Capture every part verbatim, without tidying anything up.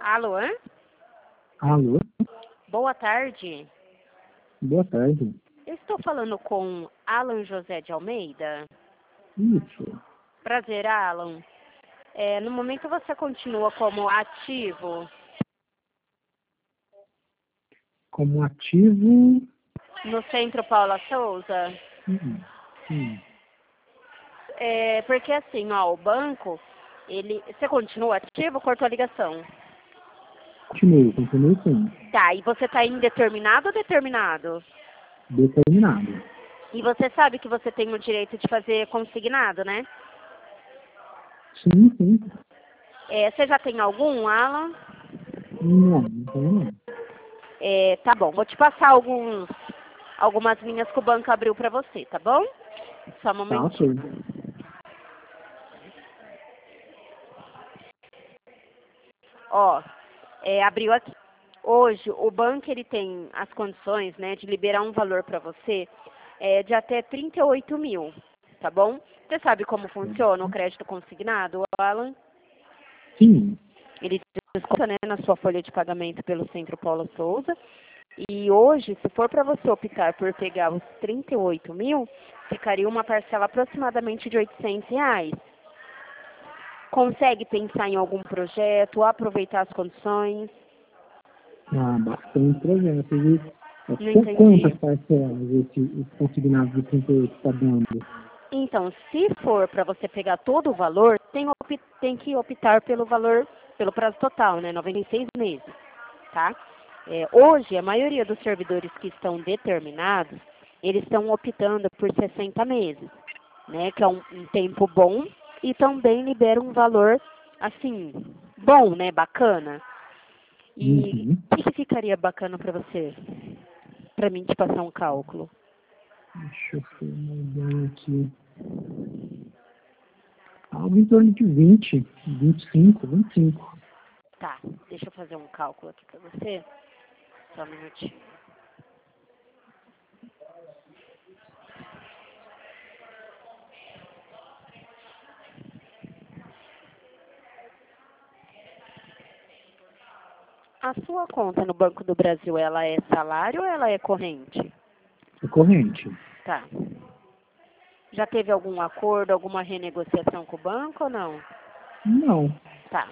Alô? Alô? Boa tarde. Boa tarde. Eu estou falando com Alan José de Almeida. Isso. Prazer, Alan. É, no momento você continua como ativo Como ativo. no Centro Paula Souza? Hum, hum. É, porque assim, ó, o banco, ele... Você continua ativo ou cortou a ligação? Continuo, continuo sim. Tá, e você está indeterminado ou determinado? Determinado. E você sabe que você tem o direito de fazer consignado, né? Sim, sim. É, você já tem algum, Alan? Não, não tenho não. É, tá bom, vou te passar alguns, algumas linhas que o banco abriu para você, tá bom? Só um Tá, ok. momentinho. Ó, é, abriu aqui. Hoje, o banco ele tem as condições, né, de liberar um valor para você é, de até trinta e oito mil, tá bom? Você sabe como funciona o crédito consignado, Alan? Sim. Ele desconta, né, na sua folha de pagamento pelo Centro Paula Souza. E hoje, se for para você optar por pegar os trinta e oito mil, ficaria uma parcela aproximadamente de oitocentos reais. Consegue pensar em algum projeto, aproveitar as condições? Ah, bastante projeto, viu? É, Não qu- quantas entendi. parcelas esse, esse consignado de trinta e oito está dando? Então, se for para você pegar todo o valor, tem, op- tem que optar pelo valor, pelo prazo total, né? noventa e seis meses, tá? É, hoje, a maioria dos servidores que estão determinados, eles estão optando por sessenta meses, né? Que é um, um tempo bom e também libera um valor, assim, bom, né? Bacana. E Uhum. o que que ficaria bacana para você? Para mim te passar um cálculo. Deixa eu ver uma ideia aqui. Algo em torno de vinte, vinte e cinco, vinte e cinco. Tá, deixa eu fazer um cálculo aqui para você. Só um minutinho. A sua conta no Banco do Brasil, ela é salário ou ela é corrente? É corrente. Tá. Já teve algum acordo, alguma renegociação com o banco ou não? Não. Tá.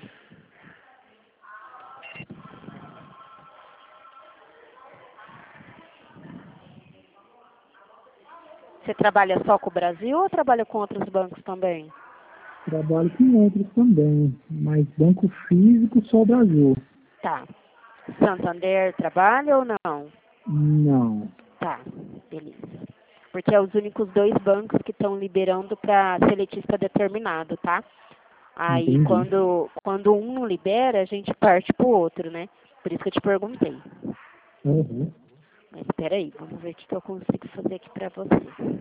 Você trabalha só com o Brasil ou trabalha com outros bancos também? Trabalho com outros também, mas banco físico só o Brasil. Tá. Santander trabalha ou não? Não. Tá, beleza. Porque é os únicos dois bancos que estão liberando para seletista determinado, tá? Aí Entendi. quando, quando um não libera, a gente parte pro outro, né? Por isso que eu te perguntei. Uhum. Mas espera aí, vamos ver o que que eu consigo fazer aqui para você.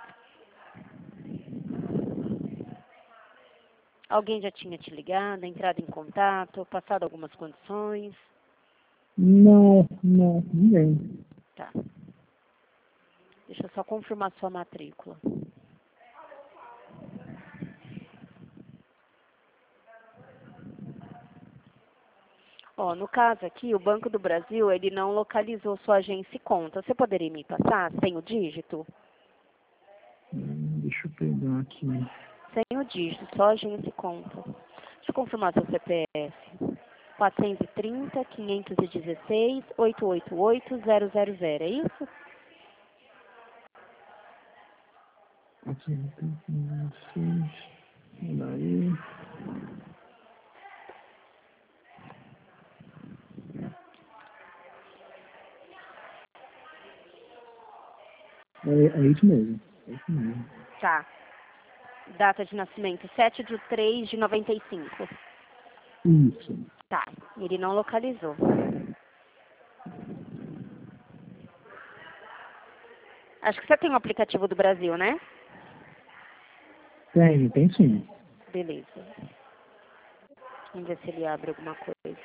Alguém já tinha te ligado, entrado em contato, passado algumas condições? Não, não, ninguém. Tá. Deixa eu só confirmar sua matrícula. Ó, no caso aqui, o Banco do Brasil, ele não localizou sua agência e conta. Você poderia me passar sem o dígito? Hum, Deixa eu pegar aqui. Sem o dígito, só agência e conta. Deixa eu confirmar seu C P F. quatrocentos e trinta, quinhentos e dezesseis, oitocentos e oitenta e oito, zero zero zero, é isso? Aqui, seis. Olha aí. É, é isso mesmo. É isso mesmo. Tá. Data de nascimento, sete de três de noventa e cinco. Isso. Tá, ele não localizou. Acho que você tem o aplicativo do Brasil, né? Tem, tem sim. Beleza. Vamos ver se ele abre alguma coisa.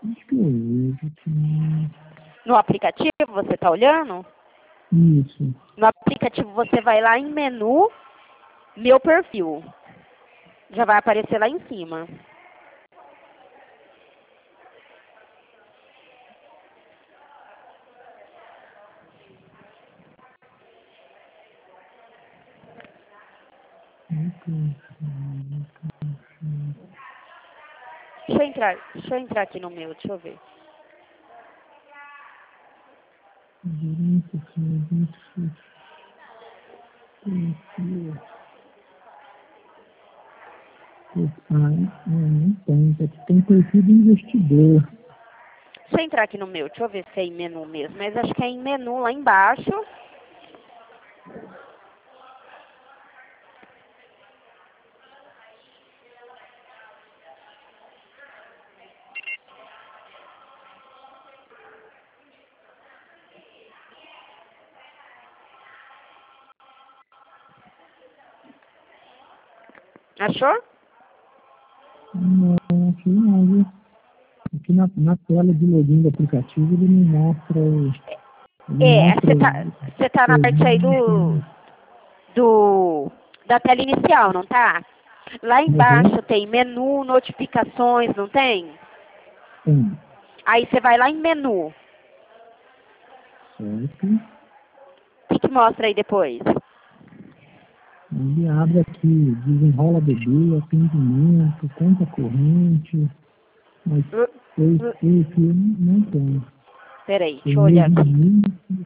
Acho que eu vejo aqui. No aplicativo você está olhando? Isso. No aplicativo você vai lá em menu, meu perfil. Já vai aparecer lá em cima. Deixa eu entrar, deixa eu entrar aqui no meu, deixa eu ver. Ah, não tem. Aqui tem perfil do investidor. Deixa eu entrar aqui no meu, deixa eu ver se é em menu mesmo. Mas acho que é em menu lá embaixo. Achou? Não, aqui não, viu? Aqui na, na tela de login do aplicativo ele me mostra o. Ele É, mostra você tá, você tá na parte aí do, do da tela inicial, não tá? Lá embaixo tem menu, notificações, não tem? Tem. Aí você vai lá em menu. Certo. O que, que mostra aí depois? Ele abre aqui, desenrola bebê, atendimento, conta corrente, mas Uh, esse uh, aqui não tem. Peraí, Tem deixa eu olhar aqui. movimento,